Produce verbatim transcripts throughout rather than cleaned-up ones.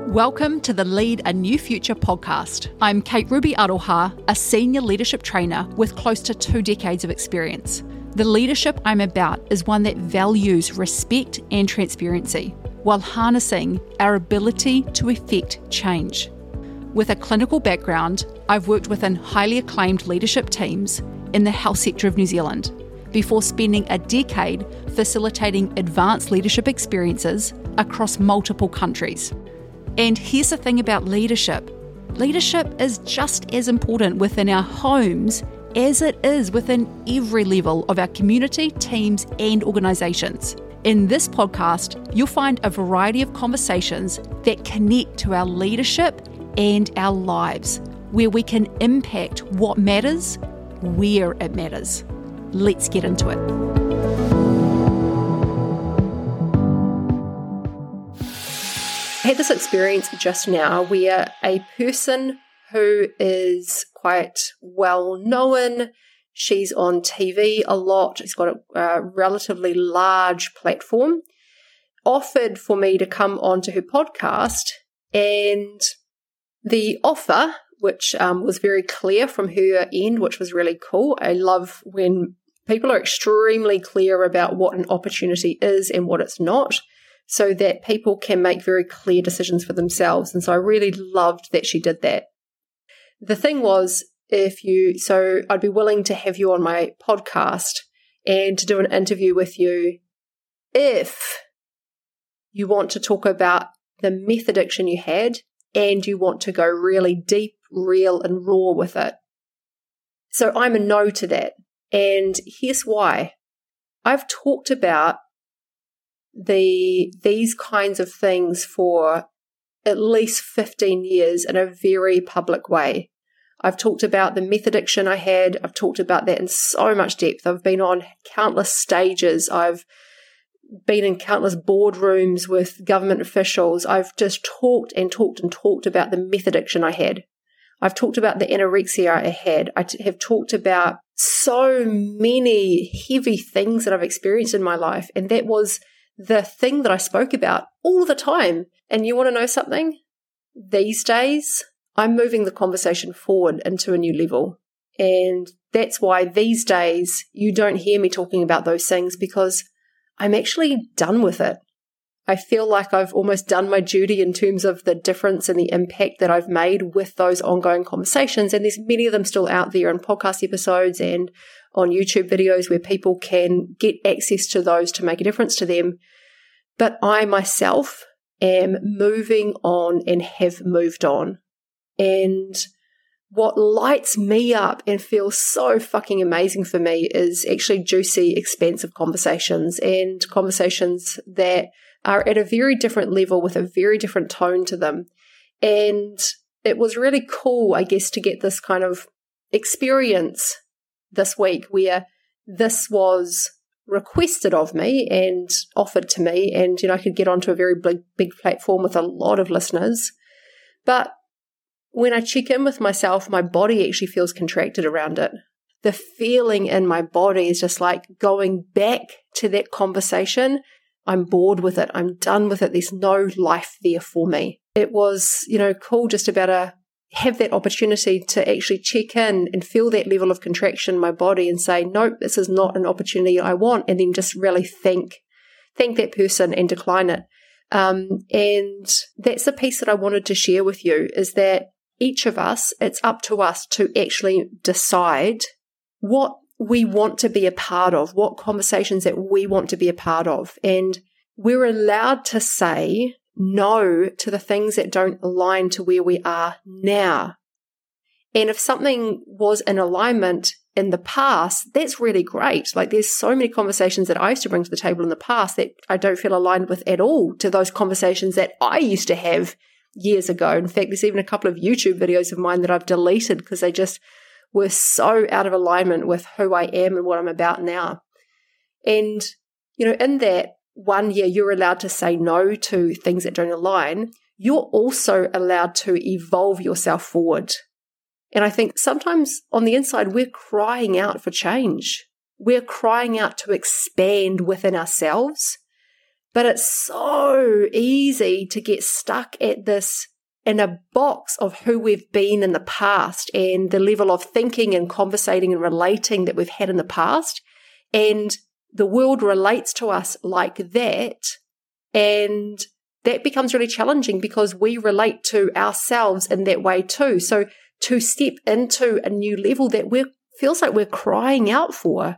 Welcome to the Lead a New Future podcast. I'm Kate Ruby Aroha, a senior leadership trainer with close to two decades of experience. The leadership I'm about is one that values respect and transparency while harnessing our ability to effect change. With a clinical background, I've worked within highly acclaimed leadership teams in the health sector of New Zealand before spending a decade facilitating advanced leadership experiences across multiple countries. And here's the thing about leadership. Leadership is just as important within our homes as it is within every level of our community, teams, and organisations. In this podcast, you'll find a variety of conversations that connect to our leadership and our lives, where we can impact what matters, where it matters. Let's get into it. I had this experience just now where a person who is quite well known, she's on T V a lot, she's got a, a relatively large platform, offered for me to come onto her podcast, and the offer, which um, was very clear from her end, which was really cool. I love when people are extremely clear about what an opportunity is and what it's not, so that people can make very clear decisions for themselves. And so I really loved that she did that. The thing was, if you, so I'd be willing to have you on my podcast and to do an interview with you if you want to talk about the meth addiction you had and you want to go really deep, real, and raw with it. So I'm a no to that. And here's why. I've talked about the these kinds of things for at least fifteen years in a very public way. I've talked about the meth addiction I had. I've talked about that in so much depth. I've been on countless stages. I've been in countless boardrooms with government officials. I've just talked and talked and talked about the meth addiction I had. I've talked about the anorexia I had. I t- have talked about so many heavy things that I've experienced in my life, and that was the thing that I spoke about all the time. And you want to know something? These days, I'm moving the conversation forward into a new level. And that's why these days you don't hear me talking about those things, because I'm actually done with it. I feel like I've almost done my duty in terms of the difference and the impact that I've made with those ongoing conversations. And there's many of them still out there in podcast episodes and on YouTube videos where people can get access to those to make a difference to them. But I myself am moving on and have moved on. And what lights me up and feels so fucking amazing for me is actually juicy, expansive conversations, and conversations that are at a very different level with a very different tone to them. And it was really cool, I guess, to get this kind of experience this week where this was requested of me and offered to me, and you know I could get onto a very big, big platform with a lot of listeners. But when I check in with myself, my body actually feels contracted around it. The feeling in my body is just like going back to that conversation. I'm bored with it. I'm done with it. There's no life there for me. It was, you know, cool just to be able to have that opportunity to actually check in and feel that level of contraction in my body and say, nope, this is not an opportunity I want, and then just really thank, thank that person and decline it. Um, and that's the piece that I wanted to share with you, is that each of us, it's up to us to actually decide what we want to be a part of, what conversations that we want to be a part of. And we're allowed to say no to the things that don't align to where we are now. And if something was in alignment in the past, that's really great. Like there's so many conversations that I used to bring to the table in the past that I don't feel aligned with at all to those conversations that I used to have years ago. In fact, there's even a couple of YouTube videos of mine that I've deleted because they just were so out of alignment with who I am and what I'm about now. And, you know, in that one year, you're allowed to say no to things that don't align. You're also allowed to evolve yourself forward. And I think sometimes on the inside, we're crying out for change. We're crying out to expand within ourselves. But it's so easy to get stuck at this in a box of who we've been in the past and the level of thinking and conversating and relating that we've had in the past. And the world relates to us like that. And that becomes really challenging because we relate to ourselves in that way too. So to step into a new level that we feels like we're crying out for,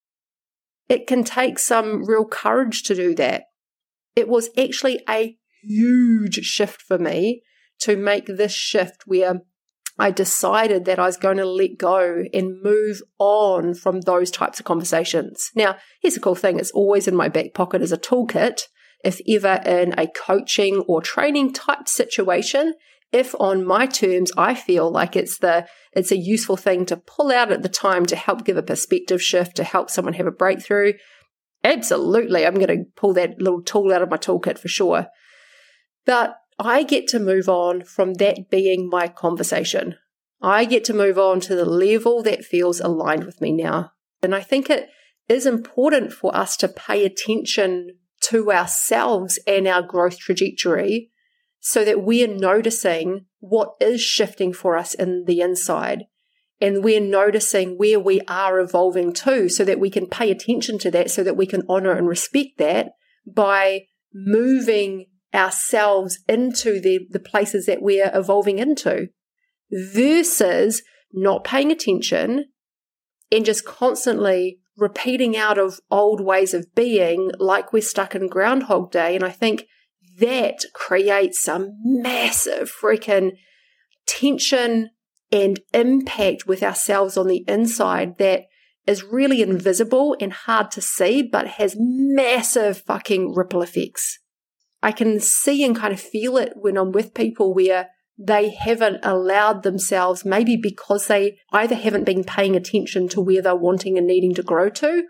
it can take some real courage to do that. It was actually a huge shift for me to make this shift where I decided that I was going to let go and move on from those types of conversations. Now, here's a cool thing. It's always in my back pocket as a toolkit. If ever in a coaching or training type situation, if on my terms I feel like it's the it's a useful thing to pull out at the time to help give a perspective shift, to help someone have a breakthrough, absolutely, I'm going to pull that little tool out of my toolkit for sure. But I get to move on from that being my conversation. I get to move on to the level that feels aligned with me now. And I think it is important for us to pay attention to ourselves and our growth trajectory so that we're noticing what is shifting for us in the inside. And we're noticing where we are evolving to so that we can pay attention to that, so that we can honor and respect that by moving ourselves into the, the places that we're evolving into, versus not paying attention and just constantly repeating out of old ways of being like we're stuck in Groundhog Day. And I think that creates some massive freaking tension and impact with ourselves on the inside that is really invisible and hard to see, but has massive fucking ripple effects. I can see and kind of feel it when I'm with people where they haven't allowed themselves, maybe because they either haven't been paying attention to where they're wanting and needing to grow to,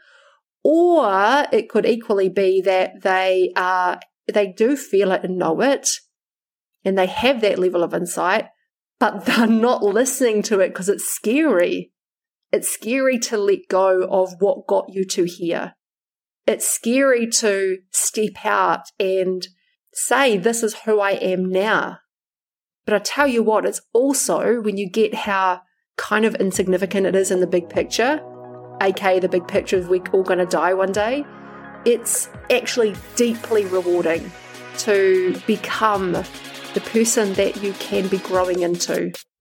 or it could equally be that they are, they do feel it and know it, and they have that level of insight, but they're not listening to it because it's scary. It's scary to let go of what got you to here. It's scary to step out and say, this is who I am now. But I tell you what, it's also when you get how kind of insignificant it is in the big picture, aka the big picture of we're all going to die one day, it's actually deeply rewarding to become the person that you can be growing into.